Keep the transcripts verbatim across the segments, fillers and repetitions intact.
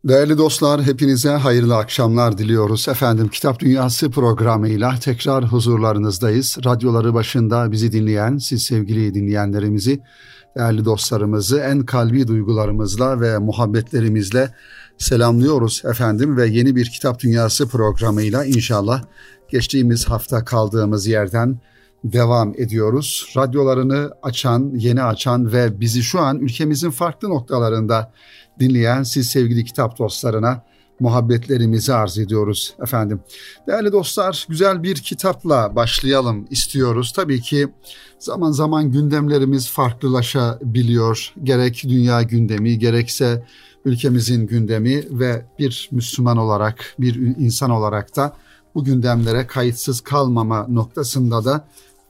Değerli dostlar, hepinize hayırlı akşamlar diliyoruz. Efendim, Kitap Dünyası programıyla tekrar huzurlarınızdayız. Radyoları başında bizi dinleyen, siz sevgili dinleyenlerimizi, değerli dostlarımızı en kalbi duygularımızla ve muhabbetlerimizle selamlıyoruz efendim. Ve yeni bir Kitap Dünyası programıyla inşallah geçtiğimiz hafta kaldığımız yerden devam ediyoruz. Radyolarını açan, yeni açan ve bizi şu an ülkemizin farklı noktalarında dinleyen siz sevgili kitap dostlarına muhabbetlerimizi arz ediyoruz efendim. Değerli dostlar, güzel bir kitapla başlayalım istiyoruz. Tabii ki zaman zaman gündemlerimiz farklılaşabiliyor. Gerek dünya gündemi, gerekse ülkemizin gündemi ve bir Müslüman olarak, bir insan olarak da bu gündemlere kayıtsız kalmama noktasında da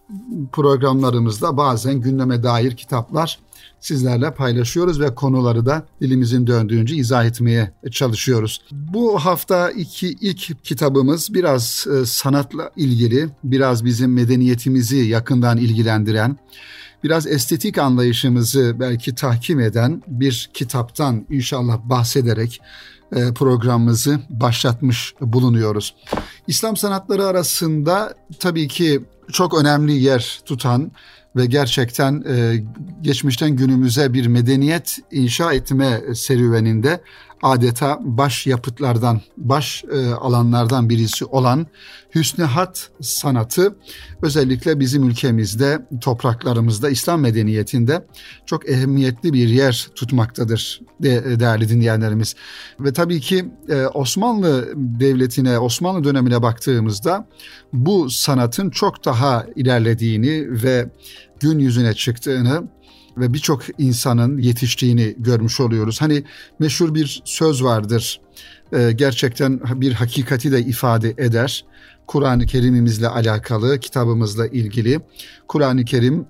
programlarımızda bazen gündeme dair kitaplar sizlerle paylaşıyoruz ve konuları da dilimizin döndüğünce izah etmeye çalışıyoruz. Bu hafta iki ilk kitabımız biraz e, sanatla ilgili, biraz bizim medeniyetimizi yakından ilgilendiren, biraz estetik anlayışımızı belki tahkim eden bir kitaptan inşallah bahsederek e, programımızı başlatmış bulunuyoruz. İslam sanatları arasında tabii ki çok önemli yer tutan ve gerçekten e, geçmişten günümüze bir medeniyet inşa etme serüveninde adeta baş yapıtlardan, baş e, alanlardan birisi olan Hüsnü Hat sanatı özellikle bizim ülkemizde, topraklarımızda, İslam medeniyetinde çok ehemmiyetli bir yer tutmaktadır de, değerli dinleyenlerimiz. Ve tabii ki e, Osmanlı Devleti'ne, Osmanlı dönemine baktığımızda bu sanatın çok daha ilerlediğini ve gün yüzüne çıktığını ve birçok insanın yetiştiğini görmüş oluyoruz. Hani meşhur bir söz vardır, ee, gerçekten bir hakikati de ifade eder. Kur'an-ı Kerim'imizle alakalı, kitabımızla ilgili. Kur'an-ı Kerim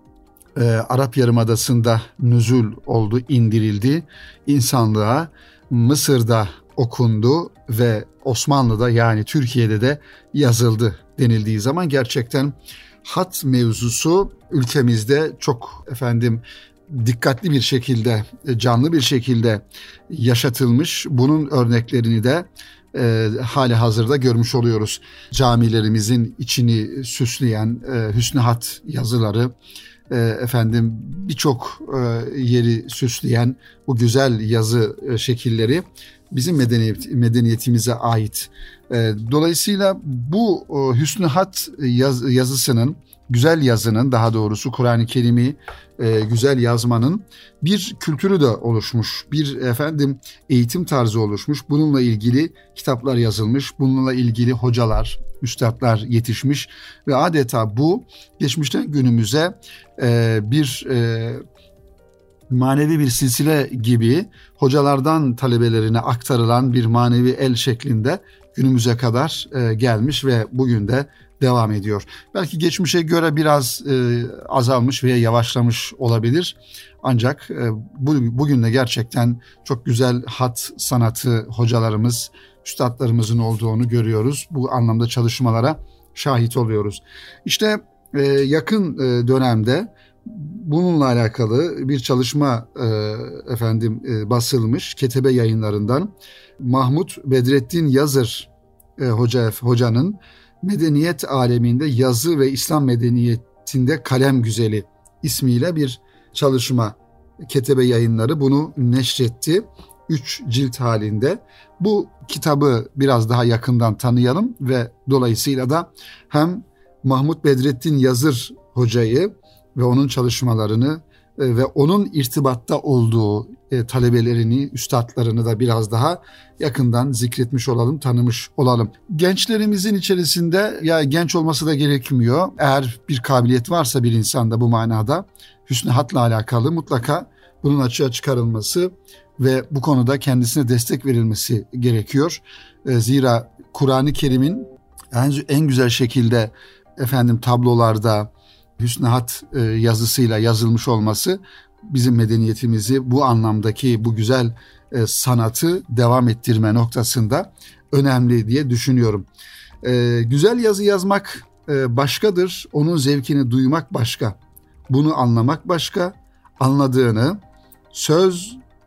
e, Arap Yarımadası'nda nüzul oldu, indirildi. İnsanlığa Mısır'da okundu ve Osmanlı'da, yani Türkiye'de de yazıldı denildiği zaman gerçekten hat mevzusu ülkemizde çok efendim dikkatli bir şekilde, canlı bir şekilde yaşatılmış. Bunun örneklerini de e, hali hazırda görmüş oluyoruz. Camilerimizin içini süsleyen e, Hüsnü Hat yazıları, e, efendim birçok e, yeri süsleyen bu güzel yazı e, şekilleri bizim medeniyet, medeniyetimize ait. E, dolayısıyla bu e, Hüsnü Hat yaz, yazısının, güzel yazının, daha doğrusu Kur'an-ı Kerim'i e, güzel yazmanın bir kültürü de oluşmuş. Bir efendim eğitim tarzı oluşmuş. Bununla ilgili kitaplar yazılmış. Bununla ilgili hocalar, üstadlar yetişmiş ve adeta bu geçmişten günümüze e, bir e, manevi bir silsile gibi hocalardan talebelerine aktarılan bir manevi el şeklinde günümüze kadar e, gelmiş ve bugün de devam ediyor. Belki geçmişe göre biraz e, azalmış veya yavaşlamış olabilir. Ancak e, bu, bugün de gerçekten çok güzel hat sanatı hocalarımız, üstadlarımızın olduğunu görüyoruz. Bu anlamda çalışmalara şahit oluyoruz. İşte e, yakın e, dönemde bununla alakalı bir çalışma e, efendim e, basılmış Ketebe Yayınlarından Mahmut Bedrettin Yazır e, hoca hocanın Medeniyet Aleminde Yazı ve İslam Medeniyetinde Kalem Güzeli ismiyle bir çalışma. Ketebe Yayınları bunu neşretti. Üç cilt halinde. Bu kitabı biraz daha yakından tanıyalım ve dolayısıyla da hem Mahmut Bedrettin Yazır hocayı ve onun çalışmalarını ve onun irtibatta olduğu e, talebelerini, üstadlarını da biraz daha yakından zikretmiş olalım, tanımış olalım. Gençlerimizin içerisinde, ya genç olması da gerekmiyor, eğer bir kabiliyet varsa bir insanda bu manada Hüsnü Hat'la alakalı mutlaka bunun açığa çıkarılması ve bu konuda kendisine destek verilmesi gerekiyor. E, zira Kur'an-ı Kerim'in en, en güzel şekilde efendim tablolarda Hüsnü Hat e, yazısıyla yazılmış olması bizim medeniyetimizi bu anlamdaki bu güzel e, sanatı devam ettirme noktasında önemli diye düşünüyorum. E, güzel yazı yazmak e, başkadır, onun zevkini duymak başka, bunu anlamak başka, anladığını söz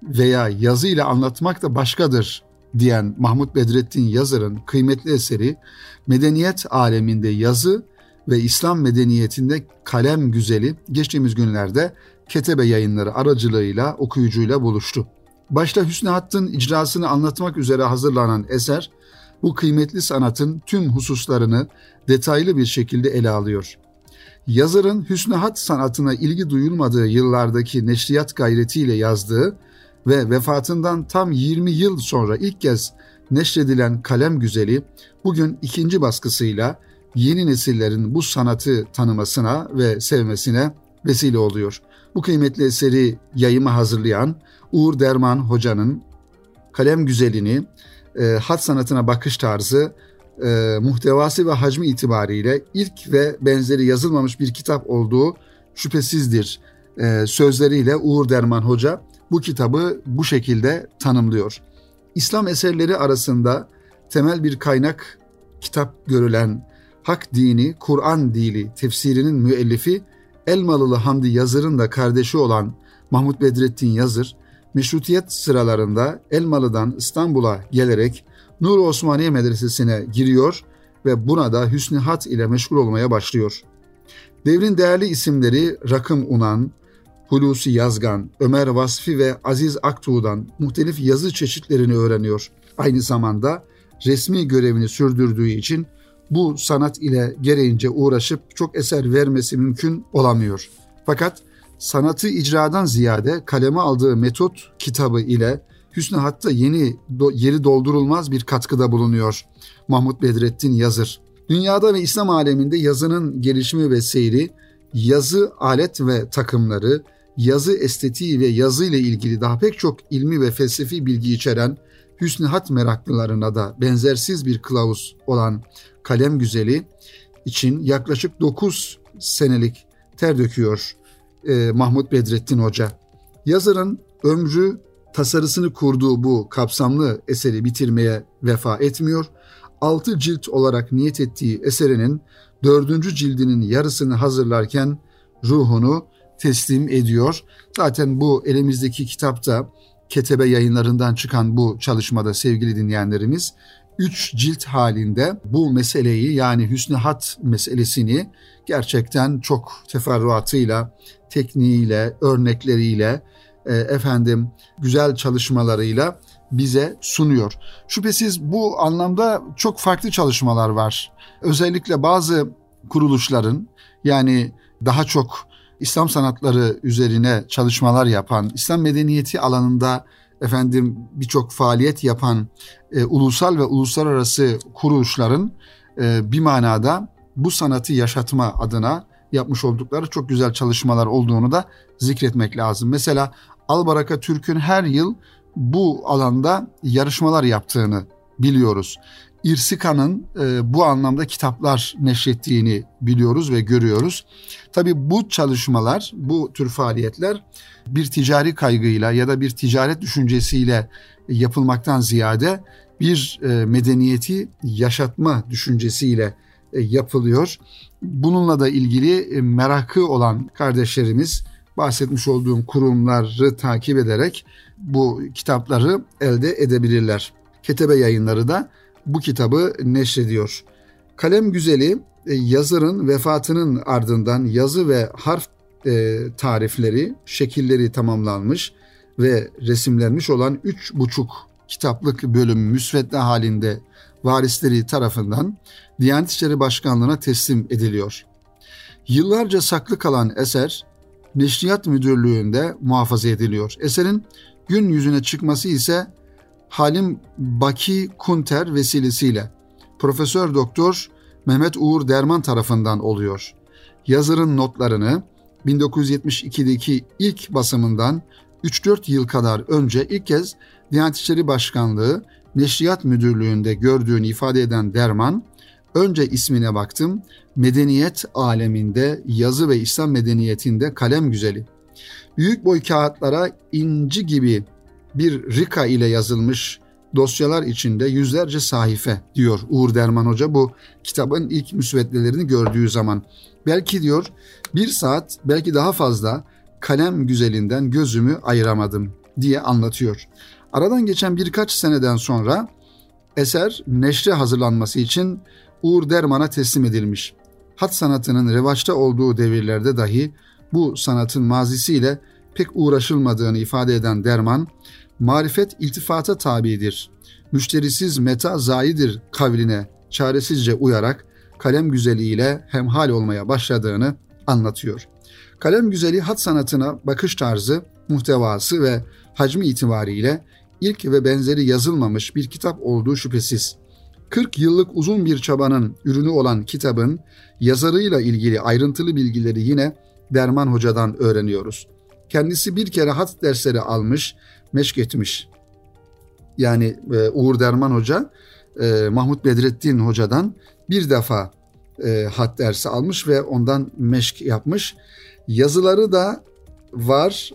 veya yazı ile anlatmak da başkadır diyen Mahmut Bedrettin Yazır'ın kıymetli eseri Medeniyet Aleminde Yazı ve İslam Medeniyetinde Kalem Güzeli geçtiğimiz günlerde Ketebe Yayınları aracılığıyla okuyucuyla buluştu. Başta Hüsnü Hatt'ın icrasını anlatmak üzere hazırlanan eser, bu kıymetli sanatın tüm hususlarını detaylı bir şekilde ele alıyor. Yazarın Hüsnü Hat sanatına ilgi duyulmadığı yıllardaki neşriyat gayretiyle yazdığı ve vefatından tam yirmi yıl sonra ilk kez neşredilen Kalem Güzeli, bugün ikinci baskısıyla yeni nesillerin bu sanatı tanımasına ve sevmesine vesile oluyor. Bu kıymetli eseri yayıma hazırlayan Uğur Derman Hoca'nın Kalem Güzeli'ni, e, hat sanatına bakış tarzı, e, muhtevası ve hacmi itibariyle ilk ve benzeri yazılmamış bir kitap olduğu şüphesizdir e, sözleriyle Uğur Derman Hoca bu kitabı bu şekilde tanımlıyor. İslam eserleri arasında temel bir kaynak kitap görülen Hak Dini, Kur'an Dili tefsirinin müellifi Elmalılı Hamdi Yazır'ın da kardeşi olan Mahmut Bedrettin Yazır, meşrutiyet sıralarında Elmalı'dan İstanbul'a gelerek Nur Osmaniye Medresesi'ne giriyor ve buna da Hüsnü Hat ile meşgul olmaya başlıyor. Devrin değerli isimleri Rakım Unan, Hulusi Yazgan, Ömer Vasfi ve Aziz Aktuğ'dan muhtelif yazı çeşitlerini öğreniyor. Aynı zamanda resmi görevini sürdürdüğü için bu sanat ile gereğince uğraşıp çok eser vermesi mümkün olamıyor. Fakat sanatı icradan ziyade kaleme aldığı metot kitabı ile Hüsnü Hat'ta yeni do, yeri doldurulmaz bir katkıda bulunuyor Mahmut Bedrettin Yazır. Dünyada ve İslam aleminde yazının gelişimi ve seyri, yazı alet ve takımları, yazı estetiği ve yazı ile ilgili daha pek çok ilmi ve felsefi bilgi içeren Hüsnü Hat meraklılarına da benzersiz bir kılavuz olan Kalem Güzeli için yaklaşık dokuz senelik ter döküyor e, Mahmut Bedrettin Hoca. Yazarın ömrü tasarısını kurduğu bu kapsamlı eseri bitirmeye vefa etmiyor. Altı cilt olarak niyet ettiği eserinin dördüncü cildinin yarısını hazırlarken ruhunu teslim ediyor. Zaten bu elimizdeki kitapta Ketebe Yayınlarından çıkan bu çalışmada sevgili dinleyenlerimiz üç cilt halinde bu meseleyi, yani Hüsnü Hat meselesini gerçekten çok teferruatıyla, tekniğiyle, örnekleriyle, e, efendim güzel çalışmalarıyla bize sunuyor. Şüphesiz bu anlamda çok farklı çalışmalar var. Özellikle bazı kuruluşların, yani daha çok İslam sanatları üzerine çalışmalar yapan, İslam medeniyeti alanında efendim birçok faaliyet yapan e, ulusal ve uluslararası kuruluşların e, bir manada bu sanatı yaşatma adına yapmış oldukları çok güzel çalışmalar olduğunu da zikretmek lazım. Mesela Albaraka Türk'ün her yıl bu alanda yarışmalar yaptığını biliyoruz. İrsika'nın e, bu anlamda kitaplar neşrettiğini biliyoruz ve görüyoruz. Tabii bu çalışmalar, bu tür faaliyetler bir ticari kaygıyla ya da bir ticaret düşüncesiyle yapılmaktan ziyade bir e, medeniyeti yaşatma düşüncesiyle e, yapılıyor. Bununla da ilgili e, merakı olan kardeşlerimiz bahsetmiş olduğum kurumları takip ederek bu kitapları elde edebilirler. Ketebe Yayınları da bu kitabı neşrediyor. Kalem Güzeli, yazarın vefatının ardından yazı ve harf e, tarifleri, şekilleri tamamlanmış ve resimlenmiş olan üç buçuk kitaplık bölüm müsvedde halinde varisleri tarafından Diyanet İşleri Başkanlığı'na teslim ediliyor. Yıllarca saklı kalan eser Neşriyat Müdürlüğü'nde muhafaza ediliyor. Eserin gün yüzüne çıkması ise Halim Baki Kunter vesilesiyle Profesör Doktor Mehmet Uğur Derman tarafından oluyor. Yazarın notlarını bin dokuz yüz yetmiş ikideki ilk basımından üç dört yıl kadar önce ilk kez Diyanet İşleri Başkanlığı Neşriyat Müdürlüğü'nde gördüğünü ifade eden Derman, önce ismine baktım, medeniyet aleminde yazı ve İslam medeniyetinde kalem güzeli. Büyük boy kağıtlara inci gibi bir rika ile yazılmış dosyalar içinde yüzlerce sahife diyor Uğur Derman Hoca bu kitabın ilk müsveddelerini gördüğü zaman. Belki diyor bir saat, belki daha fazla kalem güzelinden gözümü ayıramadım. diye anlatıyor. Aradan geçen birkaç seneden sonra eser neşre hazırlanması için Uğur Derman'a teslim edilmiş. Hat sanatının revaçta olduğu devirlerde dahi bu sanatın mazisiyle pek uğraşılmadığını ifade eden Derman, marifet iltifata tabidir, müşterisiz meta zayidir kavline çaresizce uyarak kalem güzeliyle hemhal olmaya başladığını anlatıyor. Kalem güzeli hat sanatına bakış tarzı, muhtevası ve hacmi itibariyle ilk ve benzeri yazılmamış bir kitap olduğu şüphesiz. kırk yıllık uzun bir çabanın ürünü olan kitabın yazarıyla ilgili ayrıntılı bilgileri yine Derman Hoca'dan öğreniyoruz. Kendisi bir kere hat dersleri almış, meşk etmiş. Yani e, Uğur Derman Hoca, e, Mahmut Bedrettin Hoca'dan bir defa e, hat dersi almış ve ondan meşk yapmış. Yazıları da var,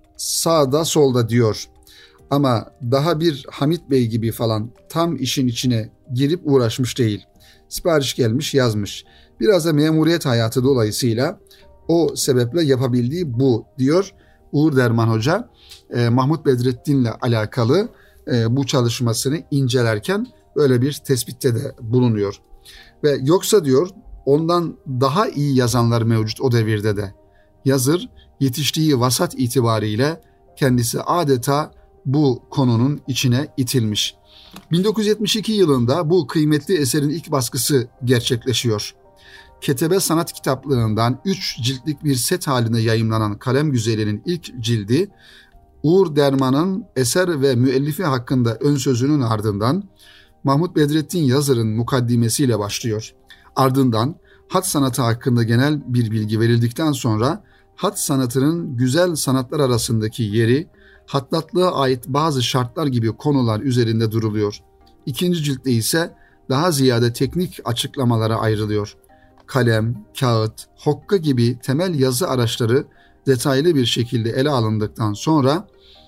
sağda solda diyor. Ama daha bir Hamit Bey gibi falan tam işin içine girip uğraşmış değil. Sipariş gelmiş, yazmış. Biraz da memuriyet hayatı dolayısıyla o sebeple yapabildiği bu diyor Uğur Derman Hoca. E, Mahmut Bedrettin'le alakalı e, bu çalışmasını incelerken böyle bir tespitte de bulunuyor. Ve yoksa diyor ondan daha iyi yazanlar mevcut o devirde de. Yazır yetiştiği vasat itibariyle kendisi adeta bu konunun içine itilmiş. bin dokuz yüz yetmiş iki yılında bu kıymetli eserin ilk baskısı gerçekleşiyor. Ketebe Sanat Kitaplığından üç ciltlik bir set halinde yayımlanan Kalem Güzeli'nin ilk cildi, Uğur Derman'ın eser ve müellifi hakkında ön sözünün ardından Mahmut Bedrettin Yazır'ın mukaddimesiyle başlıyor. Ardından hat sanatı hakkında genel bir bilgi verildikten sonra hat sanatının güzel sanatlar arasındaki yeri, hattatlığa ait bazı şartlar gibi konular üzerinde duruluyor. İkinci ciltte ise daha ziyade teknik açıklamalara ayrılıyor. Kalem, kağıt, hokka gibi temel yazı araçları detaylı bir şekilde ele alındıktan sonra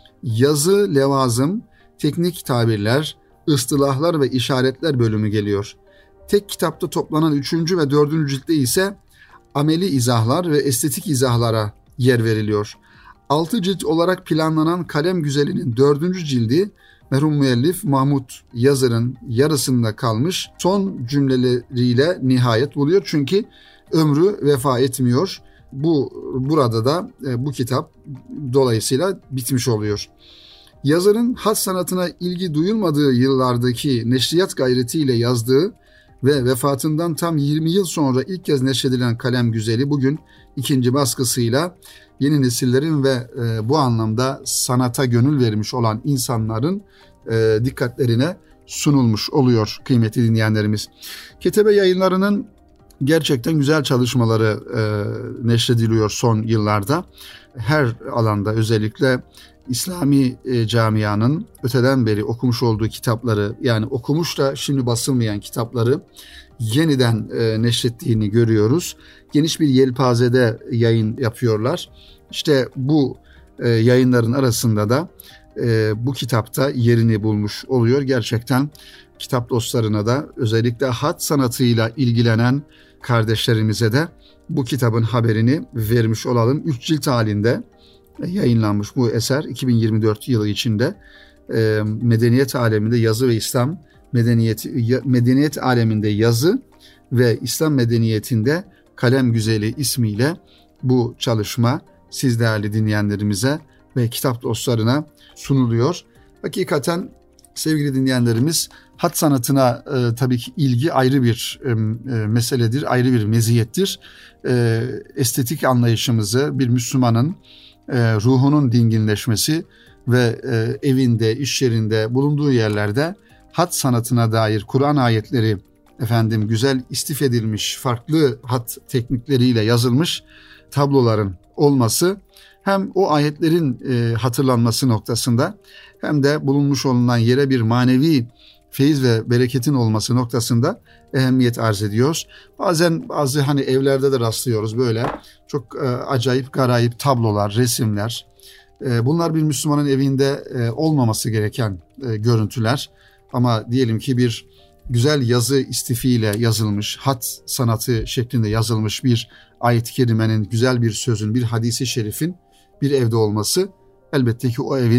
yazı, levazım, teknik tabirler, ıstılahlar ve işaretler bölümü geliyor. Tek kitapta toplanan üçüncü ve dördüncü ciltte ise ameli izahlar ve estetik izahlara yer veriliyor. Altı cilt olarak planlanan Kalem Güzeli'nin dördüncü cildi merhum müellif Mahmut Yazır'ın yarısında kalmış son cümleleriyle nihayet buluyor. Çünkü ömrü vefa etmiyor. Bu burada da bu kitap dolayısıyla bitmiş oluyor. Yazarın hat sanatına ilgi duyulmadığı yıllardaki neşriyat gayretiyle yazdığı ve vefatından tam yirmi yıl sonra ilk kez neşredilen Kalem Güzeli bugün ikinci baskısıyla yeni nesillerin ve e, bu anlamda sanata gönül vermiş olan insanların e, dikkatlerine sunulmuş oluyor kıymetli dinleyenlerimiz. Ketebe Yayınları'nın gerçekten güzel çalışmaları e, neşrediliyor son yıllarda. Her alanda özellikle İslami e, camianın öteden beri okumuş olduğu kitapları, yani okumuş da şimdi basılmayan kitapları yeniden e, neşrettiğini görüyoruz. Geniş bir yelpazede yayın yapıyorlar. İşte bu e, yayınların arasında da e, bu kitapta yerini bulmuş oluyor. Gerçekten kitap dostlarına da özellikle hat sanatıyla ilgilenen kardeşlerimize de bu kitabın haberini vermiş olalım. Üç cilt halinde yayınlanmış bu eser iki bin yirmi dört yılı içinde e, medeniyet aleminde yazı ve İslam medeniyeti medeniyet aleminde yazı ve İslam medeniyetinde Kalem Güzeli ismiyle bu çalışma siz değerli dinleyenlerimize ve kitap dostlarına sunuluyor. Hakikaten sevgili dinleyenlerimiz, hat sanatına e, tabii ki ilgi ayrı bir e, meseledir, ayrı bir meziyettir. E, estetik anlayışımızı bir Müslümanın e, ruhunun dinginleşmesi ve e, evinde, iş yerinde, bulunduğu yerlerde hat sanatına dair Kur'an ayetleri efendim güzel istif edilmiş, farklı hat teknikleriyle yazılmış tabloların olması hem o ayetlerin e, hatırlanması noktasında hem de bulunmuş olunan yere bir manevi feyiz ve bereketin olması noktasında ehemmiyet arz ediyoruz. Bazen bazı hani evlerde de rastlıyoruz böyle çok e, acayip garayip tablolar, resimler. E, bunlar bir Müslümanın evinde e, olmaması gereken e, görüntüler. Ama diyelim ki bir güzel yazı istifiyle yazılmış, hat sanatı şeklinde yazılmış bir ayet-i kerimenin, güzel bir sözün, bir hadisi şerifin bir evde olması elbette ki o evin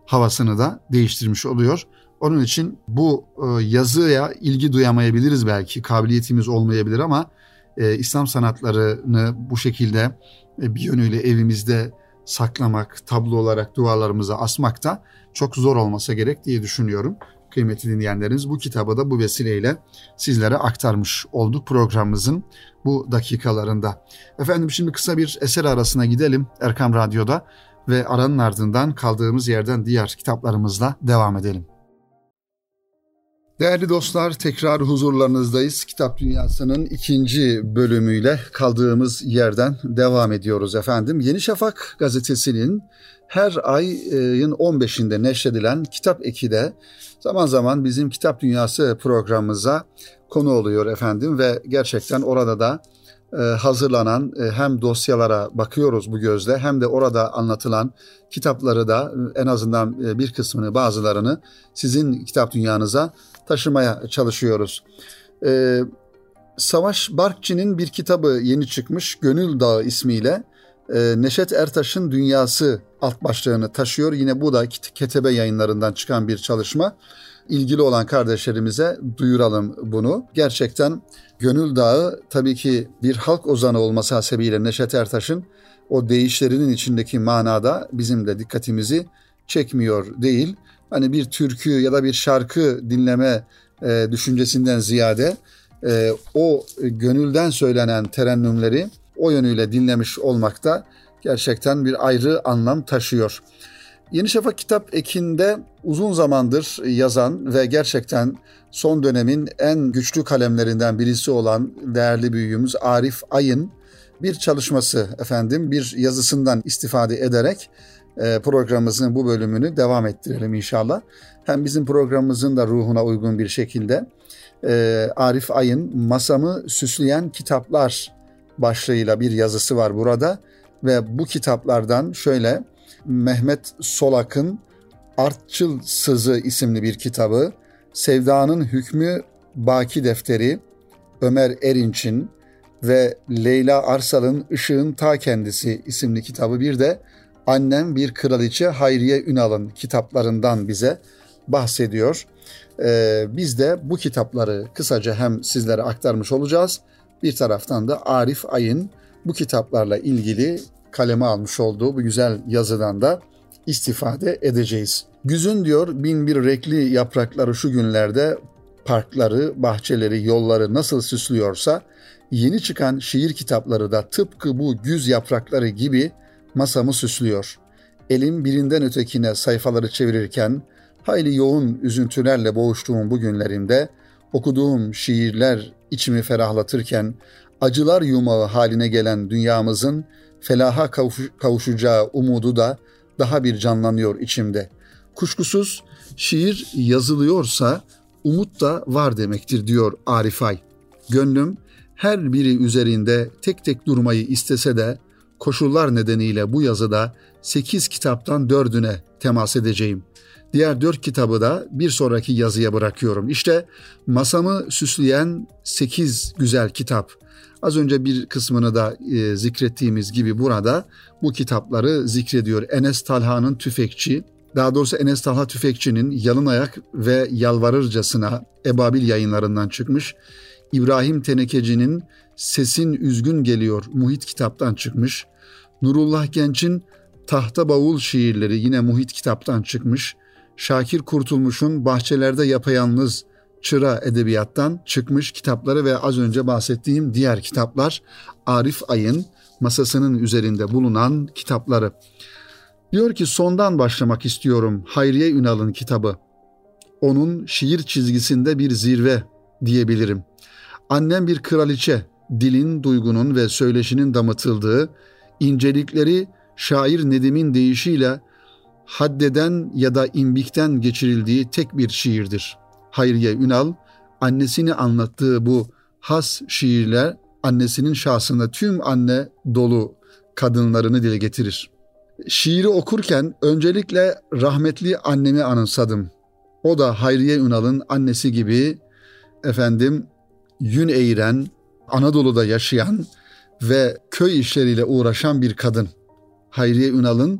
havasını da değiştirmiş oluyor. Onun için bu e, yazıya ilgi duyamayabiliriz belki, kabiliyetimiz olmayabilir ama e, İslam sanatlarını bu şekilde e, bir yönüyle evimizde saklamak, tablo olarak duvarlarımıza asmak da çok zor olmasa gerek diye düşünüyorum. Kıymetli dinleyenlerimiz, bu kitabı da bu vesileyle sizlere aktarmış olduk programımızın bu dakikalarında. Efendim şimdi kısa bir eser arasına gidelim Erkam Radyo'da ve aranın ardından kaldığımız yerden diğer kitaplarımızla devam edelim. Değerli dostlar, tekrar huzurlarınızdayız. Kitap Dünyası'nın ikinci bölümüyle kaldığımız yerden devam ediyoruz efendim. Yeni Şafak gazetesinin her ayın on beşinde neşredilen Kitap Eki de zaman zaman bizim Kitap Dünyası programımıza konu oluyor efendim ve gerçekten orada da hazırlanan hem dosyalara bakıyoruz bu gözle hem de orada anlatılan kitapları da en azından bir kısmını, bazılarını sizin kitap dünyanıza taşımaya çalışıyoruz. Ee, Savaş Barkçı'nın bir kitabı yeni çıkmış, Gönül Dağı ismiyle. Ee, Neşet Ertaş'ın Dünyası alt başlığını taşıyor. Yine bu da Ketebe Yayınlarından çıkan bir çalışma. İlgili olan kardeşlerimize duyuralım bunu. Gerçekten Gönül Dağı tabii ki bir halk ozanı olması hasebiyle Neşet Ertaş'ın o deyişlerinin içindeki manada bizim de dikkatimizi çekmiyor değil. Hani bir türkü ya da bir şarkı dinleme e, düşüncesinden ziyade e, o gönülden söylenen terennümleri o yönüyle dinlemiş olmak da gerçekten bir ayrı anlam taşıyor. Yeni Şafak Kitap Eki'nde uzun zamandır yazan ve gerçekten son dönemin en güçlü kalemlerinden birisi olan değerli büyüğümüz Arif Ay'ın bir çalışması efendim, bir yazısından istifade ederek programımızın bu bölümünü devam ettirelim inşallah. Hem bizim programımızın da ruhuna uygun bir şekilde Arif Ay'ın Masamı Süsleyen Kitaplar başlığıyla bir yazısı var burada ve bu kitaplardan şöyle Mehmet Solak'ın Artçıl Sızı isimli bir kitabı, Sevdanın Hükmü Baki Defteri, Ömer Erinç'in ve Leyla Arsal'ın Işığın Ta Kendisi isimli kitabı, bir de Annem Bir Kraliçe Hayriye Ünal'ın kitaplarından bize bahsediyor. Ee, biz de bu kitapları kısaca hem sizlere aktarmış olacağız. Bir taraftan da Arif Ay'ın bu kitaplarla ilgili kaleme almış olduğu bu güzel yazıdan da istifade edeceğiz. Güzün diyor bin bir renkli yaprakları şu günlerde parkları, bahçeleri, yolları nasıl süslüyorsa yeni çıkan şiir kitapları da tıpkı bu güz yaprakları gibi masamı süslüyor. Elim birinden ötekine sayfaları çevirirken hayli yoğun üzüntülerle boğuştuğum bu günlerimde okuduğum şiirler içimi ferahlatırken acılar yumağı haline gelen dünyamızın felaha kavuşacağı umudu da daha bir canlanıyor içimde. Kuşkusuz şiir yazılıyorsa umut da var demektir diyor Arif Ay. Gönlüm her biri üzerinde tek tek durmayı istese de koşullar nedeniyle bu yazıda sekiz kitaptan dördüne temas edeceğim. Diğer dört kitabı da bir sonraki yazıya bırakıyorum. İşte masamı süsleyen sekiz güzel kitap. Az önce bir kısmını da e, zikrettiğimiz gibi burada bu kitapları zikrediyor. Enes Talha'nın Tüfekçi, daha doğrusu Enes Talha Tüfekçi'nin Yalın Ayak ve Yalvarırcasına Ebabil Yayınlarından çıkmış. İbrahim Tenekeci'nin Sesin Üzgün Geliyor Muhit kitaptan çıkmış. Nurullah Genç'in Tahta Bavul Şiirleri yine Muhit kitaptan çıkmış. Şakir Kurtulmuş'un Bahçelerde Yapayalnız Çıra edebiyattan çıkmış kitapları ve az önce bahsettiğim diğer kitaplar Arif Ay'ın masasının üzerinde bulunan kitapları. Diyor ki sondan başlamak istiyorum Hayriye Ünal'ın kitabı. Onun şiir çizgisinde bir zirve diyebilirim. Annem bir kraliçe, dilin, duygunun ve söyleşinin damıtıldığı, incelikleri şair Nedim'in deyişiyle haddeden ya da imbikten geçirildiği tek bir şiirdir. Hayriye Ünal, annesini anlattığı bu has şiirler annesinin şahsında tüm anne dolu kadınlarını dile getirir. Şiiri okurken öncelikle rahmetli annemi anımsadım. O da Hayriye Ünal'ın annesi gibi efendim yün eğiren, Anadolu'da yaşayan ve köy işleriyle uğraşan bir kadın. Hayriye Ünal'ın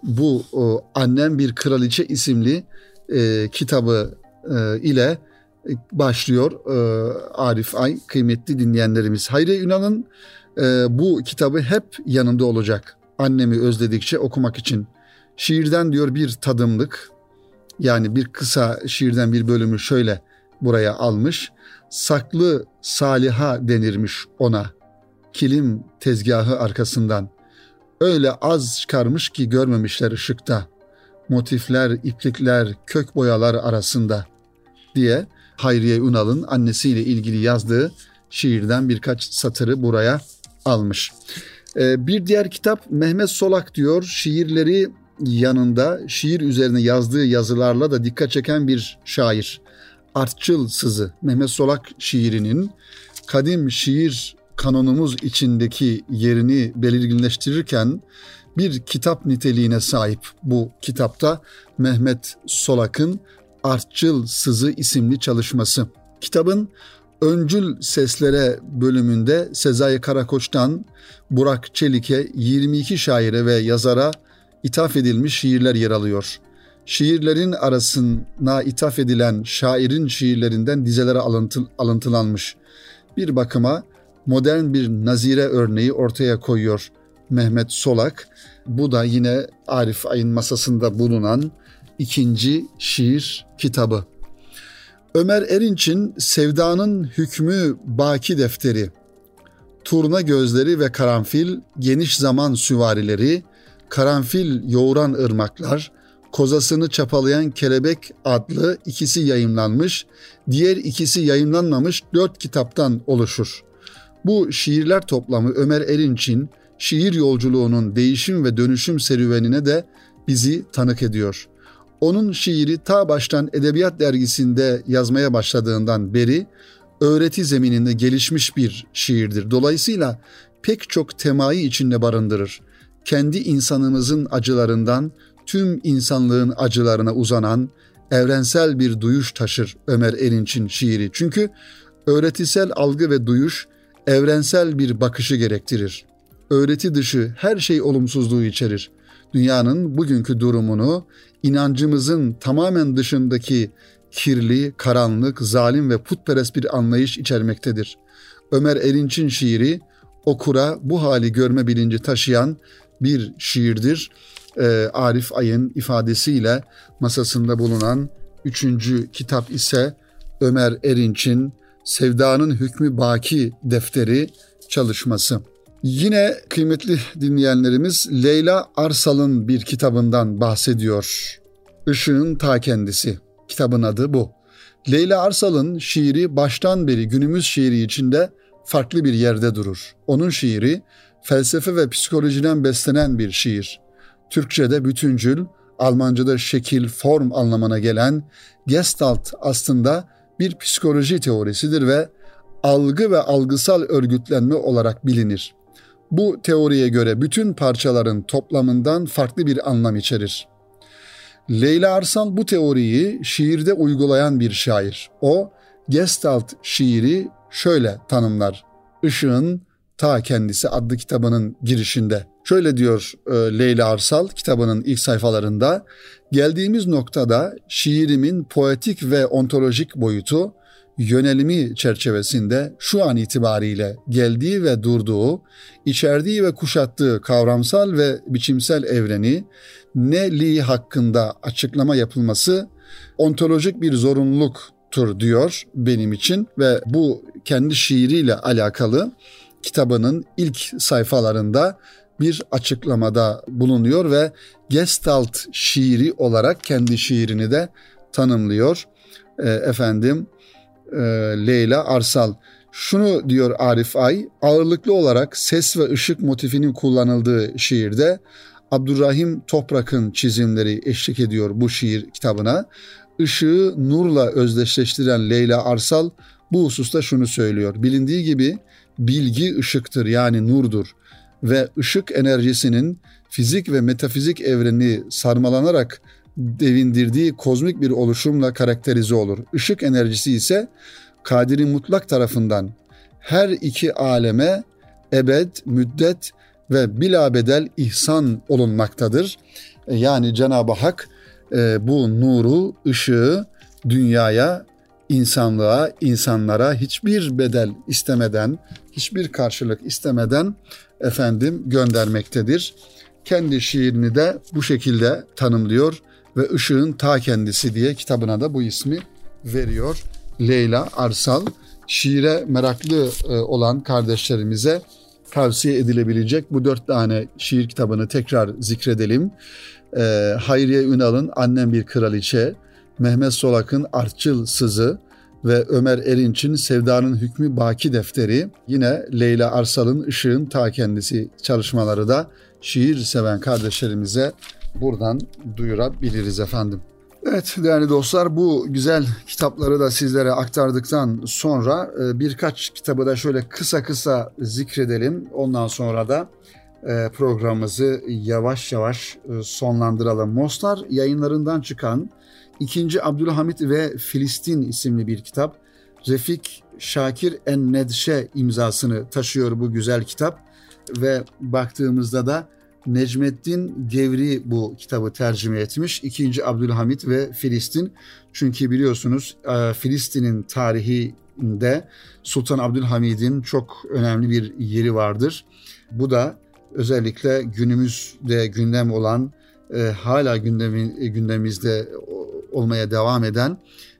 bu o, Annem Bir Kraliçe isimli e, kitabı e, ile başlıyor e, Arif Ay, kıymetli dinleyenlerimiz. Hayriye Ünal'ın e, bu kitabı hep yanında olacak. Annemi özledikçe okumak için. Şiirden diyor bir tadımlık, yani bir kısa şiirden bir bölümü şöyle buraya almış. Saklı Saliha denirmiş ona, kilim tezgahı arkasından. Öyle az çıkarmış ki görmemişler ışıkta. Motifler, iplikler, kök boyalar arasında diye Hayriye Ünal'ın annesiyle ilgili yazdığı şiirden birkaç satırı buraya almış. Ee, bir diğer kitap Mehmet Solak diyor, şiirleri yanında şiir üzerine yazdığı yazılarla da dikkat çeken bir şair. Artçıl Sızı, Mehmet Solak şiirinin kadim şiir kanonumuz içindeki yerini belirginleştirirken bir kitap niteliğine sahip bu kitapta Mehmet Solak'ın Artçıl Sızı isimli çalışması. Kitabın öncül seslere bölümünde Sezai Karakoç'tan Burak Çelik'e yirmi iki şaire ve yazara ithaf edilmiş şiirler yer alıyor. Şiirlerin arasına ithaf edilen şairin şiirlerinden dizelere alıntı, alıntılanmış. Bir bakıma modern bir nazire örneği ortaya koyuyor Mehmet Solak. Bu da yine Arif Ay'ın masasında bulunan ikinci şiir kitabı. Ömer Erinç'in Sevdanın Hükmü Baki Defteri, Turna Gözleri ve Karanfil, Geniş Zaman Süvarileri, Karanfil Yoğuran Irmaklar, Kozasını Çapalayan Kelebek adlı ikisi yayımlanmış, diğer ikisi yayımlanmamış dört kitaptan oluşur. Bu şiirler toplamı Ömer Erinç'in şiir yolculuğunun değişim ve dönüşüm serüvenine de bizi tanık ediyor. Onun şiiri ta baştan Edebiyat Dergisi'nde yazmaya başladığından beri öğreti zemininde gelişmiş bir şiirdir. Dolayısıyla pek çok temayı içinde barındırır. Kendi insanımızın acılarından tüm insanlığın acılarına uzanan evrensel bir duyuş taşır Ömer Erinç'in şiiri. Çünkü öğretisel algı ve duyuş evrensel bir bakışı gerektirir. Öğreti dışı her şey olumsuzluğu içerir. Dünyanın bugünkü durumunu inancımızın tamamen dışındaki kirli, karanlık, zalim ve putperest bir anlayış içermektedir. Ömer Erinç'in şiiri okura bu hali görme bilinci taşıyan bir şiirdir. Ee, Arif Ay'ın ifadesiyle masasında bulunan üçüncü kitap ise Ömer Erinç'in Sevdanın Hükmü Baki Defteri çalışması. Yine kıymetli dinleyenlerimiz Leyla Arsal'ın bir kitabından bahsediyor. Işığın Ta Kendisi. Kitabın adı bu. Leyla Arsal'ın şiiri baştan beri günümüz şiiri içinde farklı bir yerde durur. Onun şiiri felsefe ve psikolojiden beslenen bir şiir. Türkçe'de bütüncül, Almanca'da şekil, form anlamına gelen Gestalt aslında bir psikoloji teorisidir ve algı ve algısal örgütlenme olarak bilinir. Bu teoriye göre bütün parçaların toplamından farklı bir anlam içerir. Leyla Arsal bu teoriyi şiirde uygulayan bir şair. O, Gestalt şiiri şöyle tanımlar. Işığın Ta Kendisi adlı kitabının girişinde. Şöyle diyor e, Leyla Arsal kitabının ilk sayfalarında. Geldiğimiz noktada şiirimin poetik ve ontolojik boyutu, yönelimi çerçevesinde şu an itibariyle geldiği ve durduğu, içerdiği ve kuşattığı kavramsal ve biçimsel evreni neliği hakkında açıklama yapılması ontolojik bir zorunluluktur diyor benim için ve bu kendi şiiriyle alakalı kitabının ilk sayfalarında bir açıklamada bulunuyor ve Gestalt şiiri olarak kendi şiirini de tanımlıyor. E, efendim e, Leyla Arsal. Şunu diyor Arif Ay, ağırlıklı olarak ses ve ışık motifinin kullanıldığı şiirde Abdurrahim Toprak'ın çizimleri eşlik ediyor bu şiir kitabına. Işığı nurla özdeşleştiren Leyla Arsal bu hususta şunu söylüyor. Bilindiği gibi bilgi ışıktır, yani nurdur ve ışık enerjisinin fizik ve metafizik evreni sarmalanarak devindirdiği kozmik bir oluşumla karakterize olur. Işık enerjisi ise Kadiri Mutlak tarafından her iki aleme ebed, müddet ve bilabedel ihsan olunmaktadır. Yani Cenab-ı Hak e, bu nuru, ışığı dünyaya, insanlığa, insanlara hiçbir bedel istemeden, hiçbir karşılık istemeden efendim göndermektedir. Kendi şiirini de bu şekilde tanımlıyor ve ışığın ta kendisi diye kitabına da bu ismi veriyor. Leyla Arsal, şiire meraklı olan kardeşlerimize tavsiye edilebilecek bu dört tane şiir kitabını tekrar zikredelim. Ee, Hayriye Ünal'ın Annem Bir Kraliçe, Mehmet Solak'ın Artçıl Sızı ve Ömer Erinç'in Sevdanın Hükmü Baki Defteri, yine Leyla Arsal'ın Işığın Ta Kendisi çalışmaları da şiir seven kardeşlerimize buradan duyurabiliriz efendim. Evet değerli dostlar, bu güzel kitapları da sizlere aktardıktan sonra birkaç kitabı da şöyle kısa kısa zikredelim. Ondan sonra da programımızı yavaş yavaş sonlandıralım. Mostar yayınlarından çıkan İkinci Abdülhamit ve Filistin isimli bir kitap. Refik Şakir En-Nedşe imzasını taşıyor bu güzel kitap ve baktığımızda da Necmettin Gevri bu kitabı tercüme etmiş. İkinci Abdülhamit ve Filistin. Çünkü biliyorsunuz Filistin'in tarihinde Sultan Abdülhamid'in çok önemli bir yeri vardır. Bu da özellikle günümüzde gündem olan, hala gündemi, gündemimizde olmaya devam eden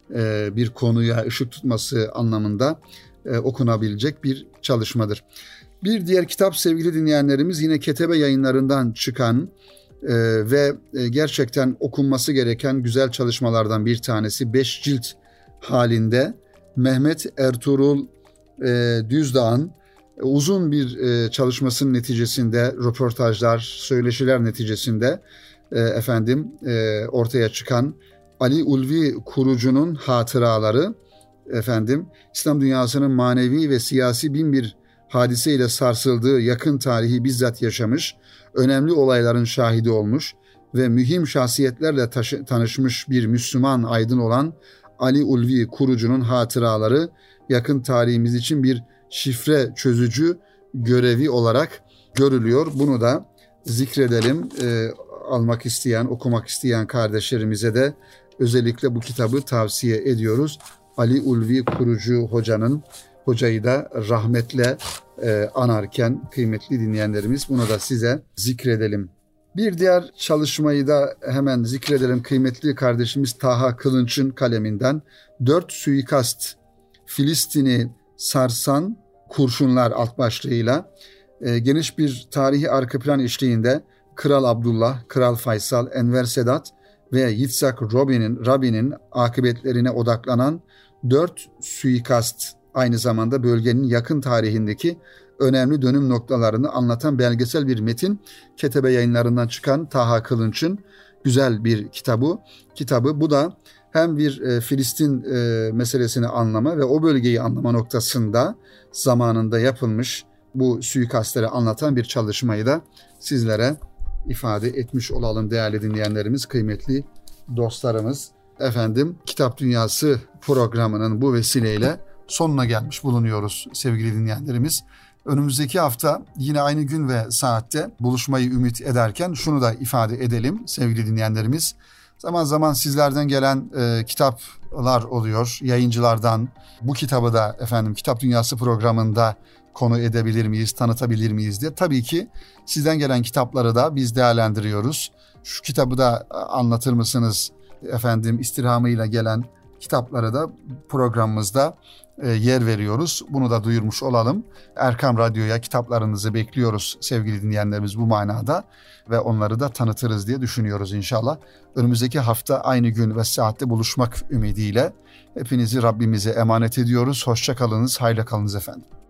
bir konuya ışık tutması anlamında okunabilecek bir çalışmadır. Bir diğer kitap sevgili dinleyenlerimiz yine Ketebe Yayınlarından çıkan e, ve e, gerçekten okunması gereken güzel çalışmalardan bir tanesi. Beş cilt halinde Mehmet Ertuğrul e, Düzdağ'ın e, uzun bir e, çalışmasının neticesinde, röportajlar, söyleşiler neticesinde e, efendim e, ortaya çıkan Ali Ulvi Kurucu'nun hatıraları, efendim İslam dünyasının manevi ve siyasi bin bir hadiseyle sarsıldığı yakın tarihi bizzat yaşamış, önemli olayların şahidi olmuş ve mühim şahsiyetlerle taşı, tanışmış bir Müslüman aydın olan Ali Ulvi Kurucu'nun hatıraları yakın tarihimiz için bir şifre çözücü görevi olarak görülüyor. Bunu da zikredelim. E, almak isteyen, okumak isteyen kardeşlerimize de özellikle bu kitabı tavsiye ediyoruz. Ali Ulvi Kurucu hocanın Hocayı da rahmetle e, anarken kıymetli dinleyenlerimiz, bunu da size zikredelim. Bir diğer çalışmayı da hemen zikredelim. Kıymetli kardeşimiz Taha Kılınç'ın kaleminden Dört Suikast, Filistin'i Sarsan Kurşunlar alt başlığıyla e, geniş bir tarihi arka plan eşliğinde Kral Abdullah, Kral Faysal, Enver Sedat ve Yitzhak Rabin'in, Rabin'in akıbetlerine odaklanan Dört Suikast, aynı zamanda bölgenin yakın tarihindeki önemli dönüm noktalarını anlatan belgesel bir metin. Ketebe Yayınlarından çıkan Taha Kılınç'ın güzel bir kitabı. Kitabı bu da hem bir e, Filistin e, meselesini anlama ve o bölgeyi anlama noktasında zamanında yapılmış bu suikastleri anlatan bir çalışmayı da sizlere ifade etmiş olalım değerli dinleyenlerimiz, kıymetli dostlarımız. Efendim Kitap Dünyası programının bu vesileyle sonuna gelmiş bulunuyoruz sevgili dinleyenlerimiz. Önümüzdeki hafta yine aynı gün ve saatte buluşmayı ümit ederken şunu da ifade edelim sevgili dinleyenlerimiz. Zaman zaman sizlerden gelen e, kitaplar oluyor yayıncılardan. Bu kitabı da efendim Kitap Dünyası programında konu edebilir miyiz, tanıtabilir miyiz diye. Tabii ki sizden gelen kitapları da biz değerlendiriyoruz. Şu kitabı da anlatır mısınız efendim istirhamıyla gelen kitapları da programımızda e, yer veriyoruz. Bunu da duyurmuş olalım. Erkam Radyo'ya kitaplarınızı bekliyoruz sevgili dinleyenlerimiz bu manada ve onları da tanıtırız diye düşünüyoruz inşallah. Önümüzdeki hafta aynı gün ve saatte buluşmak ümidiyle hepinizi Rabbimize emanet ediyoruz. Hoşça kalınız, hayırla kalınız efendim.